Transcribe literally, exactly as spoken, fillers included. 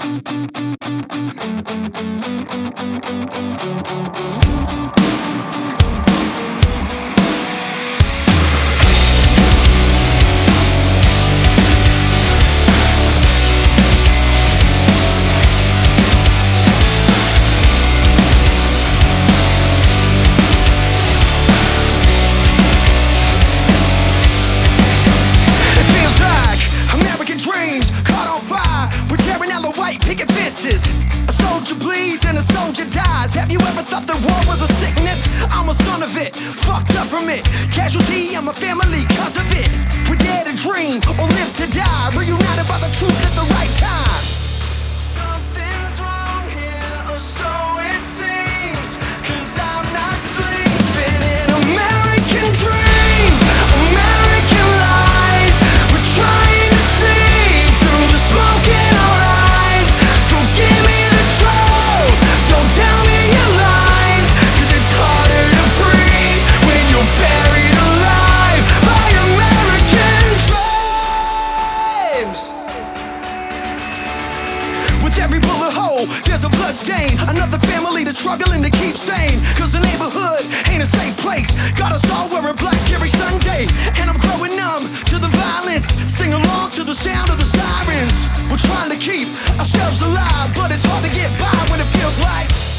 Picket fences, a soldier bleeds and a soldier dies. Have you ever thought that war was a sickness? I'm a son of it, fucked up from it. Casualty in my family cause of it. We dare to dream or live to die, reunited by the truth at the right time. Something's wrong here, or so it seems, cause I'm not sleeping in American dreams, American lies. We're trying to see through the smoke in our eyes. So give me the truth, don't tell me your lies, cause it's harder to breathe when you're buried alive by American dreams. With every bullet hole, there's a blood stain. Another family that's struggling to keep sane, cause the neighborhood ain't a safe place. Got us all wearing black every Sunday, and I'm growing numb to the violence. Sing along to the sound of the sirens. We're trying to keep ourselves alive, but it's hard to get by when it feels like